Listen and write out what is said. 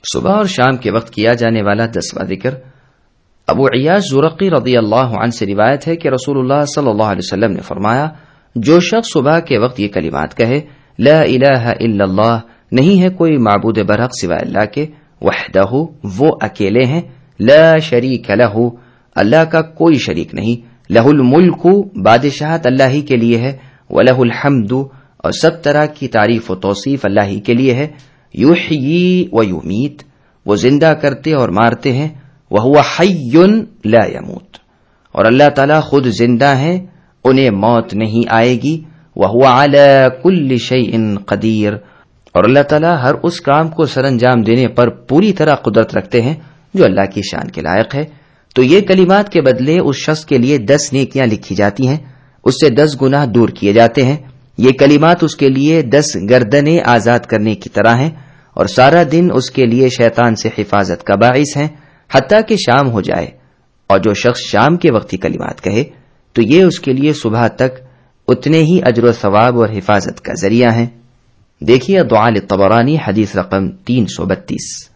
صبح اور شام کے وقت کیا جانے والا 10واں ذکر ابو عیاش زرقی رضی اللہ عنہ سے روایت ہے کہ رسول اللہ صلی اللہ علیہ وسلم نے فرمایا، جو شخص صبح کے وقت یہ کلمات کہے، لا الہ الا اللہ، نہیں ہے کوئی معبود برحق سوائے اللہ کے، وحدہ، وہ اکیلے ہیں، لا شریک لہ، اللہ کا کوئی شریک نہیں، لہ الملک، بادشاہت اللہ ہی کے لیے ہے، ولہ الحمد، اور سب طرح کی تعریف و توصیف اللہ ہی کے لیے ہے، یحیی و یمیت، وہ زندہ کرتے اور مارتے ہیں، وہو حی لا یموت، اور اللہ تعالیٰ خود زندہ ہیں، انہیں موت نہیں آئے گی، وہو علی کل شیء قدیر، اور اللہ تعالیٰ ہر اس کام کو سر انجام دینے پر پوری طرح قدرت رکھتے ہیں جو اللہ کی شان کے لائق ہے۔ تو یہ کلمات کے بدلے اس شخص کے لیے 10 نیکیاں لکھی جاتی ہیں، اس سے 10 گناہ دور کیے جاتے ہیں۔ یہ کلمات اس کے لیے 10 گردنیں آزاد کرنے کی طرح ہیں، اور سارا دن اس کے لیے شیطان سے حفاظت کا باعث ہیں، حتیٰ کہ شام ہو جائے۔ اور جو شخص شام کے وقت ہی کلمات کہے تو یہ اس کے لیے صبح تک اتنے ہی اجر و ثواب اور حفاظت کا ذریعہ ہیں۔ دیکھیے دعاء الطبرانی حدیث رقم 332۔